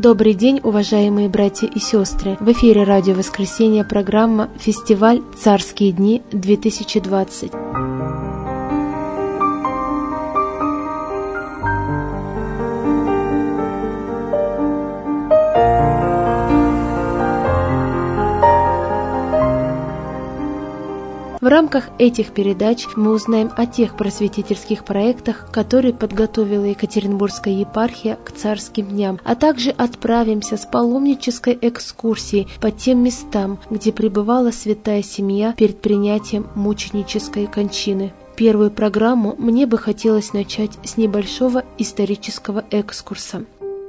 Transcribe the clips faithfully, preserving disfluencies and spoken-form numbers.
Добрый день, уважаемые братья и сестры! В эфире радио «Воскресенье» программа «Фестиваль Царские дни-две тысячи двадцать». В рамках этих передач мы узнаем о тех просветительских проектах, которые подготовила Екатеринбургская епархия к царским дням, а также отправимся с паломнической экскурсией по тем местам, где пребывала святая семья перед принятием мученической кончины. Первую программу мне бы хотелось начать с небольшого исторического экскурса.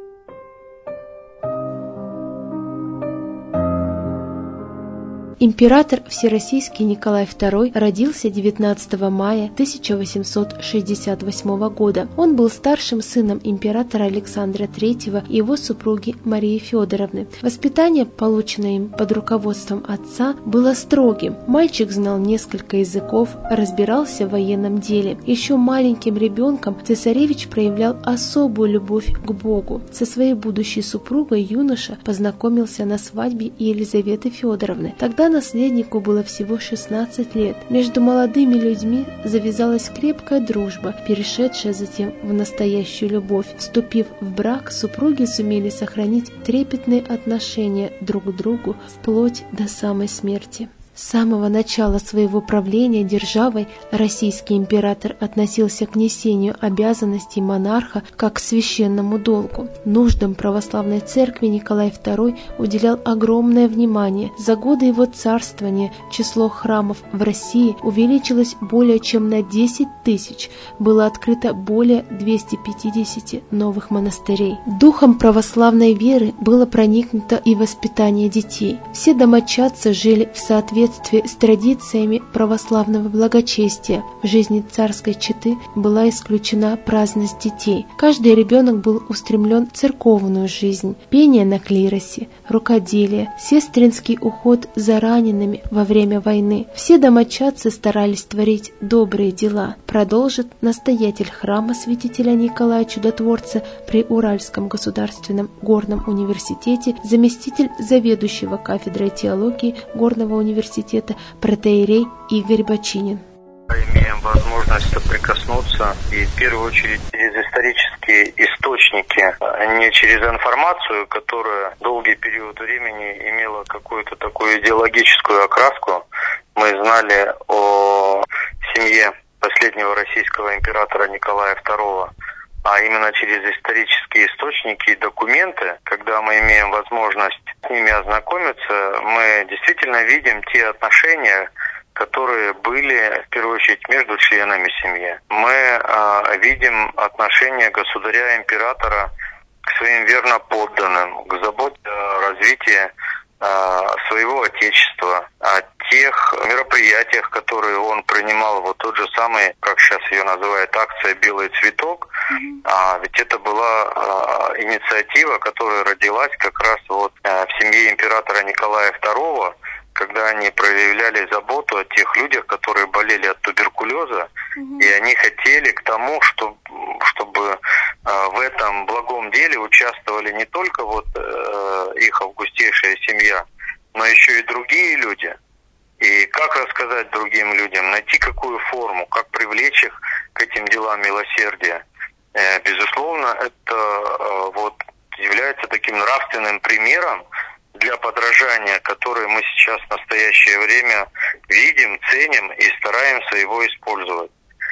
Император Всероссийский Николай второй родился девятнадцатого мая тысяча восемьсот шестьдесят восьмого года. Он был старшим сыном императора Александра третьего и его супруги Марии Федоровны. Воспитание, полученное им под руководством отца, было строгим. Мальчик знал несколько языков, разбирался в военном деле. Еще маленьким ребенком цесаревич проявлял особую любовь к Богу. Со своей будущей супругой юноша познакомился на свадьбе Елизаветы Федоровны. Тогда наследнику было всего шестнадцать лет. Между молодыми людьми завязалась крепкая дружба, перешедшая затем в настоящую любовь. Вступив в брак, супруги сумели сохранить трепетные отношения друг к другу вплоть до самой смерти. С самого начала своего правления державой российский император относился к несению обязанностей монарха как к священному долгу. Нуждам православной церкви Николай второй уделял огромное внимание. За годы его царствования число храмов в России увеличилось более чем на десять тысяч. Было открыто более двухсот пятидесяти новых монастырей. Духом православной веры было проникнуто и воспитание детей. Все домочадцы жили в соответствии с традициями православного благочестия. В жизни царской четы была исключена праздность детей. Каждый ребенок был устремлен в церковную жизнь, пение на клиросе, рукоделие, сестринский уход за ранеными во время войны. Все домочадцы старались творить добрые дела. Продолжит настоятель храма святителя Николая Чудотворца при Уральском государственном горном университете, заместитель заведующего кафедрой теологии горного университета протоиерей Игорь Бочинин. Имеем возможность соприкоснуться и в первую очередь через исторические источники, а не через информацию, которая долгий период времени имела какую-то такую идеологическую окраску. Мы знали о семье последнего российского императора Николая второго, а именно через исторические источники и документы, когда мы имеем возможность с ними ознакомиться, мы действительно видим те отношения, которые были, в первую очередь, между членами семьи. Мы э, видим отношения государя-императора к своим верноподданным, к заботе о развитии э, своего отечества, о тех мероприятиях, которые он принимал, вот тот же самый, как сейчас ее называют, акция «Белый цветок», mm-hmm. а ведь это была а, инициатива, которая родилась как раз вот а, в семье императора Николая второго, когда они проявляли заботу о тех людях, которые болели от туберкулеза, mm-hmm. и они хотели к тому, чтобы, чтобы а, в этом благом деле участвовали не только вот а, их августейшая семья, но еще и другие люди. И как рассказать другим людям, найти какую форму, как привлечь их к этим делам милосердия. Безусловно, это вот является таким нравственным примером для подражания, который мы сейчас в настоящее время видим, ценим и стараемся его использовать.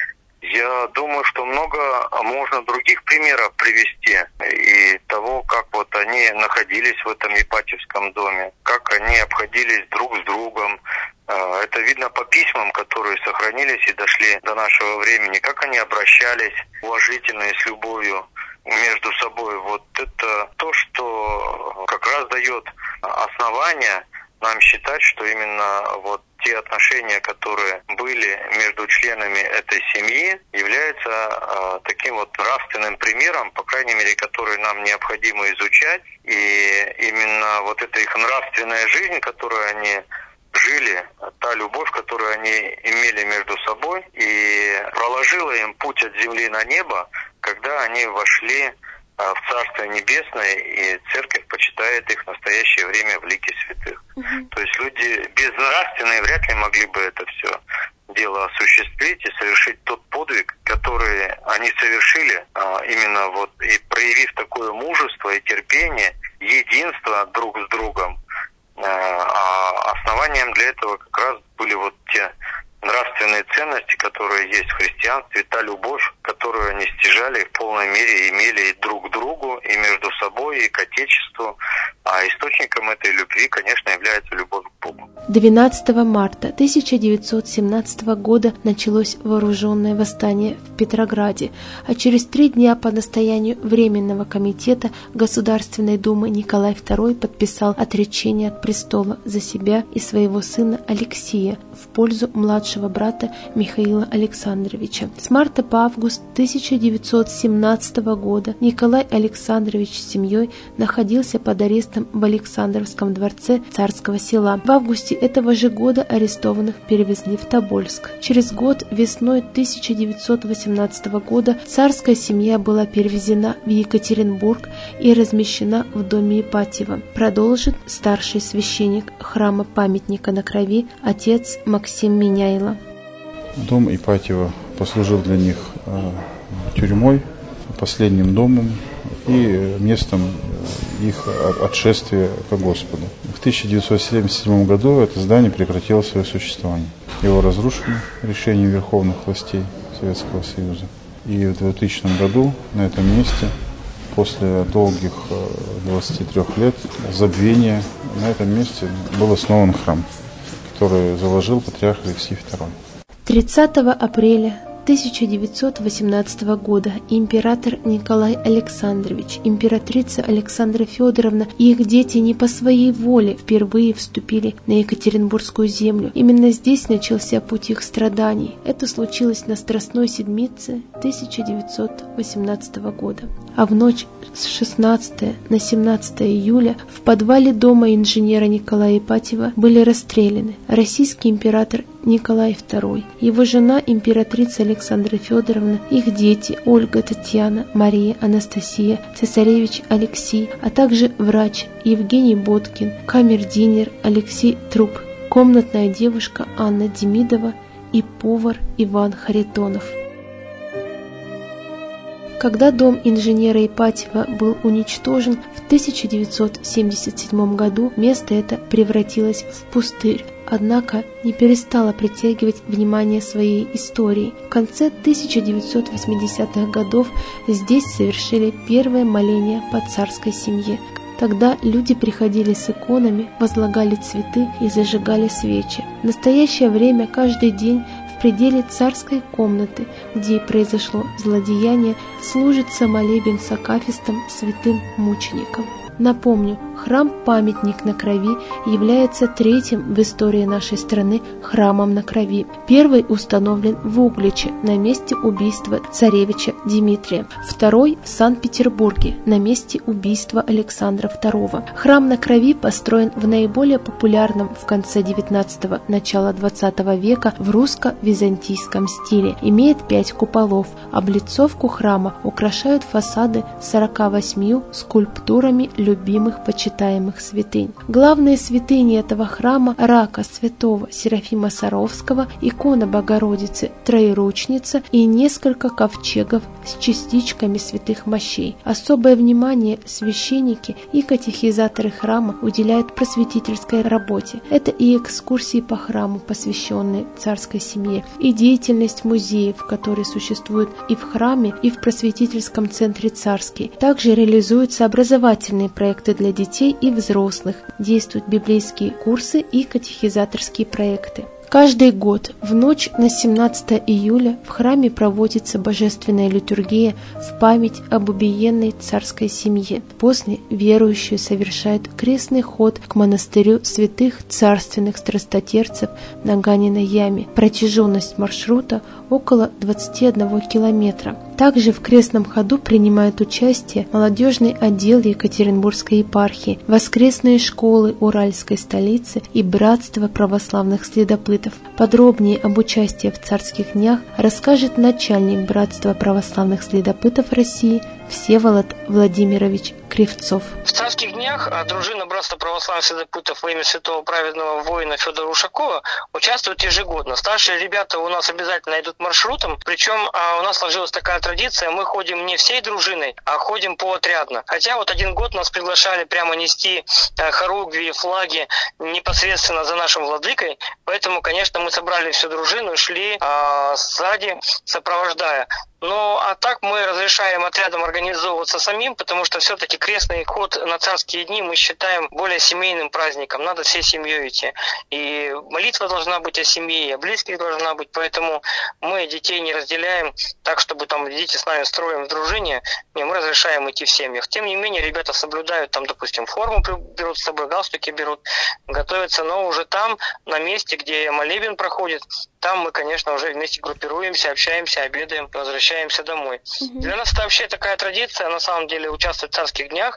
Я думаю, что много можно других примеров привести и того, как вот они находились в этом Ипатьевском доме, как они обходились друг с другом. Это видно по письмам, которые сохранились и дошли до нашего времени, как они обращались уважительно и с любовью между собой. Вот это то, что как раз дает основание нам считать, что именно вот те отношения, которые были между членами этой семьи, являются э, таким вот нравственным примером, по крайней мере, который нам необходимо изучать. И именно вот эта их нравственная жизнь, которую они жили, та любовь, которую они имели между собой, и проложила им путь от земли на небо, когда они вошли в Царствие Небесное, и Церковь почитает их в настоящее время в лике святых. Uh-huh. То есть люди безнравственные вряд ли могли бы это все дело осуществить и совершить тот подвиг, который они совершили, именно вот и проявив такое мужество и терпение, единство друг с другом. А основанием для этого как раз были вот те нравственные ценности, которые есть в христианстве, та любовь, которую они стяжали в полной мере, имели и друг к другу, и между собой, и к Отечеству. А источником этой любви, конечно, является любовь к Богу. двенадцатого марта тысяча девятьсот семнадцатого года началось вооруженное восстание в Петрограде, а через три дня по настоянию Временного комитета Государственной Думы Николай второй подписал отречение от престола за себя и своего сына Алексия в пользу младшего брата Михаила Александровича. С марта по август тысяча девятьсот семнадцатого года Николай Александрович с семьей находился под арестом в Александровском дворце Царского Села. В августе этого же года арестованных перевезли в Тобольск. Через год, весной тысяча девятьсот восемнадцатого года, царская семья была перевезена в Екатеринбург и размещена в доме Ипатьева. Продолжит старший священник храма памятника на Крови отец Максим Меняйло. Дом Ипатьева послужил для них э, тюрьмой, последним домом и местом их отшествия к Господу. В тысяча девятьсот семьдесят седьмом году это здание прекратило свое существование. Его разрушили решением верховных властей Советского Союза. И в двухтысячном году на этом месте, после долгих двадцати трёх лет забвения, на этом месте был основан храм, который заложил патриарх Алексий второй. тридцатого апреля тысяча девятьсот восемнадцатого года император Николай Александрович, императрица Александра Федоровна и их дети не по своей воле впервые вступили на Екатеринбургскую землю. Именно здесь начался путь их страданий. Это случилось на Страстной Седмице тысяча девятьсот восемнадцатого года. А в ночь с шестнадцатого на семнадцатое июля в подвале дома инженера Николая Ипатьева были расстреляны российский император Николай второй, его жена императрица Александра Федоровна, их дети Ольга, Татьяна, Мария, Анастасия, цесаревич Алексей, а также врач Евгений Боткин, камердинер Алексей Труп, комнатная девушка Анна Демидова и повар Иван Харитонов. Когда дом инженера Ипатьева был уничтожен в тысяча девятьсот семьдесят седьмом году, место это превратилось в пустырь, однако не перестало притягивать внимание своей историей. В конце тысяча девятьсот восьмидесятых годов здесь совершили первое моление по царской семье. Тогда люди приходили с иконами, возлагали цветы и зажигали свечи. В настоящее время каждый день в пределе царской комнаты, где произошло злодеяние, служится молебен с акафистом святым мученикам. Напомню, храм-памятник на Крови является третьим в истории нашей страны храмом на Крови. Первый установлен в Угличе на месте убийства царевича Дмитрия. Второй в Санкт-Петербурге на месте убийства Александра второго. Храм на Крови построен в наиболее популярном в конце девятнадцатого – начала двадцатого века в русско-византийском стиле. Имеет пять куполов. Облицовку храма украшают фасады сорока восьмью скульптурами любимых почитаемых святынь. Главные святыни этого храма – рака святого Серафима Саровского, икона Богородицы Троеручница и несколько ковчегов с частичками святых мощей. Особое внимание священники и катехизаторы храма уделяют просветительской работе. Это и экскурсии по храму, посвященные царской семье, и деятельность музеев, которые существуют и в храме, и в просветительском центре Царский. Также реализуются образовательные проекты для детей и взрослых, действуют библейские курсы и катехизаторские проекты. Каждый год в ночь на семнадцатое июля в храме проводится божественная литургия в память об убиенной царской семье. После верующие совершают крестный ход к монастырю святых царственных страстотерцев на Ганиной яме. Протяженность маршрута около двадцати одного километра. Также в крестном ходу принимают участие молодежный отдел Екатеринбургской епархии, воскресные школы Уральской столицы и братство православных следопытов. Подробнее об участии в царских днях расскажет начальник братства православных следопытов России Всеволод Владимирович Кривцов. В царских днях дружина Братства православных следопытов во имя святого праведного воина Федора Ушакова участвует ежегодно. Старшие ребята у нас обязательно идут маршрутом, причем у нас сложилась такая традиция, мы ходим не всей дружиной, а ходим поотрядно. Хотя вот один год нас приглашали прямо нести хоругви, флаги непосредственно за нашим владыкой, поэтому, конечно, мы собрали всю дружину и шли а, сзади, сопровождая. Ну, а так мы разрешаем отрядам организовываться самим, потому что все-таки крестный ход на царские дни мы считаем более семейным праздником. Надо всей семьей идти. И молитва должна быть о семье, и о близких должна быть. Поэтому мы детей не разделяем так, чтобы там дети с нами строим в дружине. Не, мы разрешаем идти в семьях. Тем не менее, ребята соблюдают, там, допустим, форму берут с собой, галстуки берут, готовятся, но уже там, на месте, где молебен проходит, там мы, конечно, уже вместе группируемся, общаемся, обедаем, возвращаемся домой. Mm-hmm. Для нас это вообще такая традиция, на самом деле, участвовать в царских днях,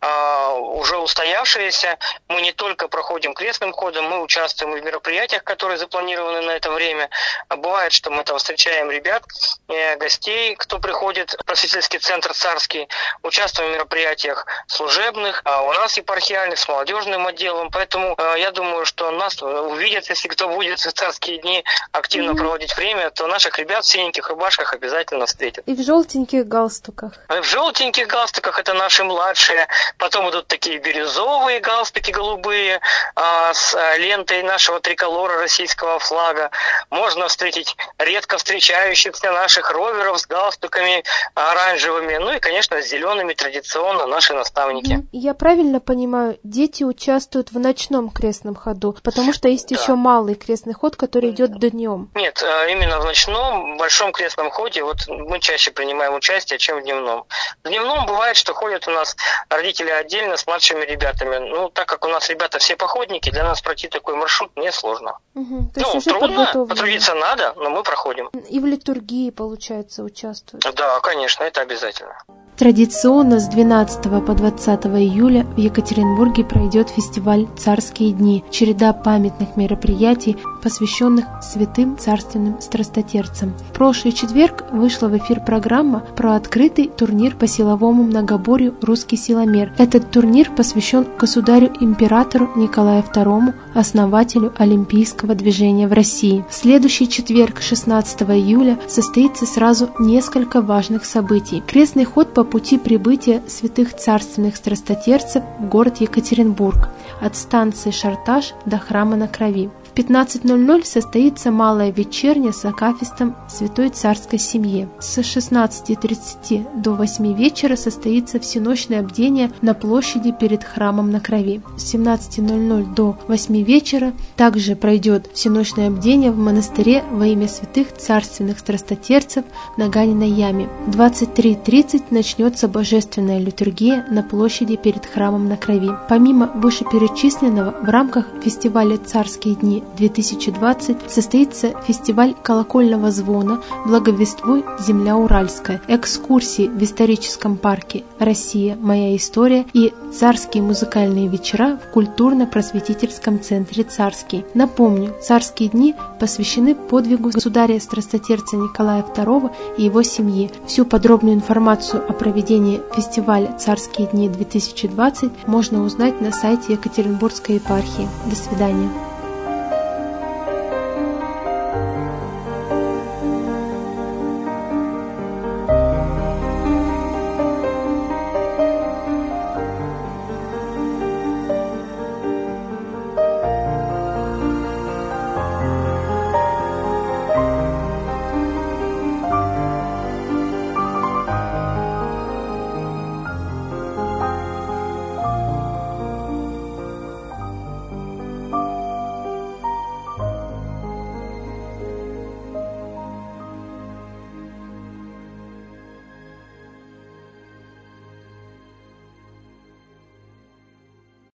а, уже устоявшаяся. Мы не только проходим крестным ходом, мы участвуем и в мероприятиях, которые запланированы на это время. А бывает, что мы там встречаем ребят, э, гостей, кто приходит в просветительский центр царский, участвуем в мероприятиях служебных, а у нас епархиальных, с молодежным отделом. Поэтому э, я думаю, что нас увидят, если кто будет в царские дни активно mm-hmm. проводить время, то наших ребят в синеньких рубашках обязательно встретят. И в желтеньких галстуках. В желтеньких галстуках это наши младшие. Потом идут такие бирюзовые галстуки голубые а, с лентой нашего триколора российского флага. Можно встретить редко встречающихся наших роверов с галстуками оранжевыми. Ну и, конечно, с зелеными традиционно наши наставники. Mm-hmm. Я правильно понимаю, дети участвуют в ночном крестном ходу, потому что есть да. еще малый крестный ход, который идет до днем. Нет, именно в ночном, большом крестном ходе вот мы чаще принимаем участие, чем в дневном. В дневном бывает, что ходят у нас родители отдельно с младшими ребятами. Ну, так как у нас ребята все походники, для нас пройти такой маршрут несложно. Угу. То есть ну, трудно, потрудиться надо, но мы проходим. И в литургии, получается, участвуют? Да, конечно, это обязательно. Традиционно с двенадцатого по двадцатое июля в Екатеринбурге пройдет фестиваль «Царские дни», череда памятных мероприятий, посвященных святым царственным страстотерцам. В прошлый четверг вышла в эфир программа про открытый турнир по силовому многоборью «Русский силомер». Этот турнир посвящен государю-императору Николаю второму, основателю олимпийского движения в России. В следующий четверг, шестнадцатого июля, состоится сразу несколько важных событий. Крестный ход по пути прибытия святых царственных страстотерцев в город Екатеринбург от станции Шарташ до храма на Крови. В пятнадцать ноль ноль состоится малая вечерня с акафистом Святой Царской семьи. С шестнадцати тридцати до восьми вечера состоится всеночное бдение на площади перед храмом на Крови. С семнадцати ноль ноль до восьми вечера также пройдет всеночное бдение в монастыре во имя святых царственных страстотерцев на Ганиной яме. В двадцать три тридцать начнется божественная литургия на площади перед храмом на Крови. Помимо вышеперечисленного, в рамках фестиваля «Царские дни» две тысячи двадцать состоится фестиваль колокольного звона «Благовествуй, земля уральская», экскурсии в историческом парке «Россия. Моя история» и царские музыкальные вечера в культурно-просветительском центре «Царский». Напомню, «Царские дни» посвящены подвигу государя-страстотерца Николая второго и его семьи. Всю подробную информацию о проведении фестиваля «Царские дни» две тысячи двадцать можно узнать на сайте Екатеринбургской епархии. До свидания.